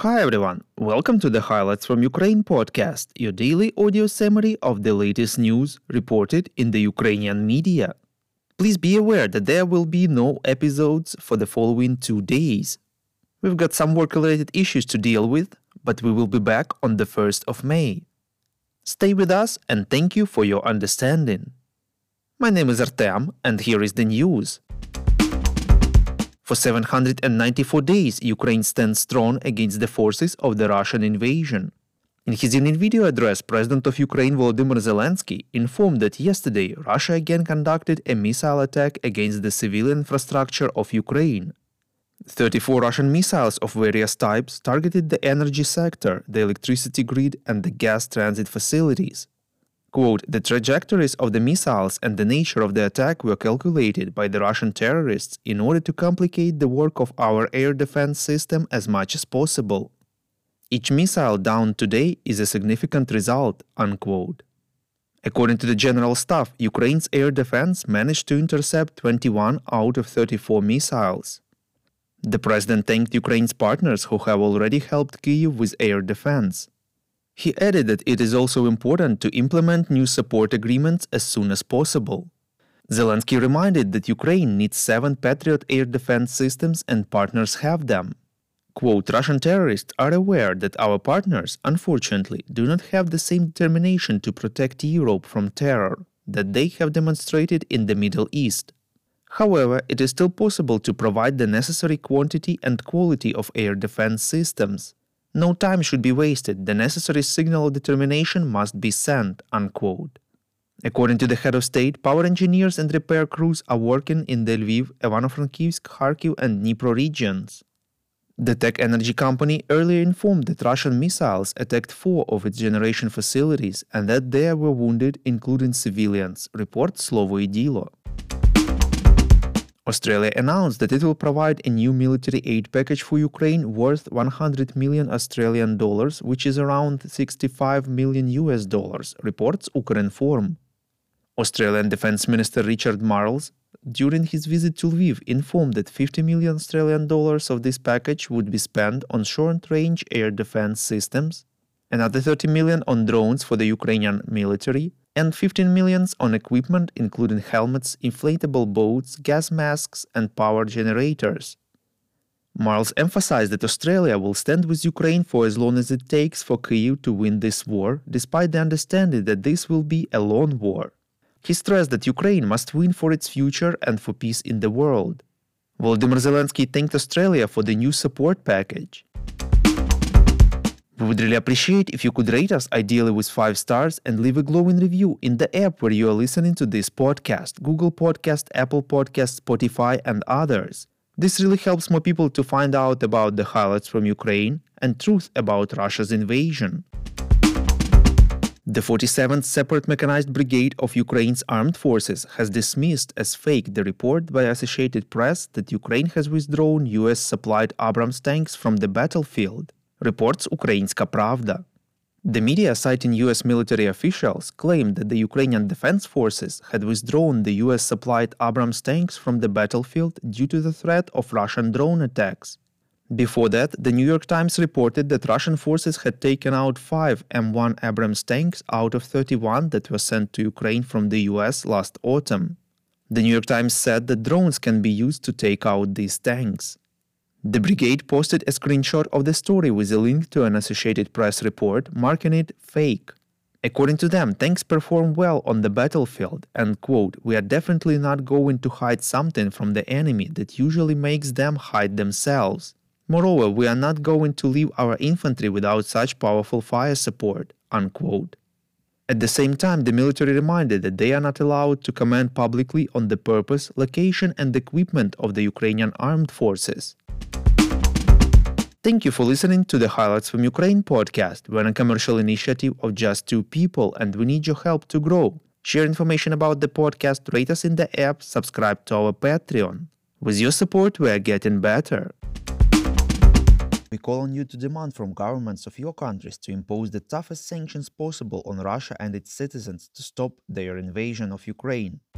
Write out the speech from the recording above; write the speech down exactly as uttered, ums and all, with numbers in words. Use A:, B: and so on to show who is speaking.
A: Hi everyone, welcome to the Highlights from Ukraine podcast, your daily audio summary of the latest news reported in the Ukrainian media. Please be aware that there will be no episodes for the following two days. We've got some work-related issues to deal with, but we will be back on the first of May. Stay with us and thank you for your understanding. My name is Artem and here is the news. For seven hundred ninety-four days, Ukraine stands strong against the forces of the Russian invasion. In his evening video address, President of Ukraine Volodymyr Zelensky informed that yesterday Russia again conducted a missile attack against the civilian infrastructure of Ukraine. thirty-four Russian missiles of various types targeted the energy sector, the electricity grid, and the gas transit facilities. Quote, the trajectories of the missiles and the nature of the attack were calculated by the Russian terrorists in order to complicate the work of our air defense system as much as possible. Each missile downed today is a significant result, unquote. According to the General Staff, Ukraine's air defense managed to intercept twenty-one out of thirty-four missiles. The president thanked Ukraine's partners who have already helped Kyiv with air defense. He added that it is also important to implement new support agreements as soon as possible. Zelensky reminded that Ukraine needs seven Patriot air defense systems and partners have them. Quote, Russian terrorists are aware that our partners, unfortunately, do not have the same determination to protect Europe from terror that they have demonstrated in the Middle East. However, it is still possible to provide the necessary quantity and quality of air defense systems. No time should be wasted, the necessary signal of determination must be sent, unquote. According to the head of state, power engineers and repair crews are working in the Lviv, Ivano-Frankivsk, Kharkiv and Dnipro regions. The tech energy company earlier informed that Russian missiles attacked four of its generation facilities and that there were wounded, including civilians, reports Slovo i Dilo. Australia announced that it will provide a new military aid package for Ukraine worth one hundred million Australian dollars, which is around sixty-five million U S dollars, reports Ukrinform. Australian Defence Minister Richard Marles, during his visit to Lviv, informed that fifty million Australian dollars of this package would be spent on short-range air defense systems, another thirty million on drones for the Ukrainian military, and fifteen million on equipment including helmets, inflatable boats, gas masks and power generators. Marles emphasized that Australia will stand with Ukraine for as long as it takes for Kyiv to win this war, despite the understanding that this will be a long war. He stressed that Ukraine must win for its future and for peace in the world. Volodymyr Zelensky thanked Australia for the new support package. We would really appreciate if you could rate us, ideally with five stars, and leave a glowing review in the app where you are listening to this podcast, Google Podcast, Apple Podcast, Spotify, and others. This really helps more people to find out about the highlights from Ukraine and truth about Russia's invasion. The forty-seventh Separate Mechanized Brigade of Ukraine's armed forces has dismissed as fake the report by Associated Press that Ukraine has withdrawn U S-supplied Abrams tanks from the battlefield, reports Ukrainska Pravda. The media, citing U S military officials, claimed that the Ukrainian Defense Forces had withdrawn the U S-supplied Abrams tanks from the battlefield due to the threat of Russian drone attacks. Before that, the New York Times reported that Russian forces had taken out five M one Abrams tanks out of thirty-one that were sent to Ukraine from the U S last autumn. The New York Times said that drones can be used to take out these tanks. The brigade posted a screenshot of the story with a link to an Associated Press report, marking it fake. According to them, tanks perform well on the battlefield and, quote, we are definitely not going to hide something from the enemy that usually makes them hide themselves. Moreover, we are not going to leave our infantry without such powerful fire support, unquote. At the same time, the military reminded that they are not allowed to comment publicly on the purpose, location and equipment of the Ukrainian armed forces. Thank you for listening to the Highlights from Ukraine podcast. We're a commercial initiative of just two people and we need your help to grow. Share information about the podcast, rate us in the app, subscribe to our Patreon. With your support, we are getting better. We call on you to demand from governments of your countries to impose the toughest sanctions possible on Russia and its citizens to stop their invasion of Ukraine.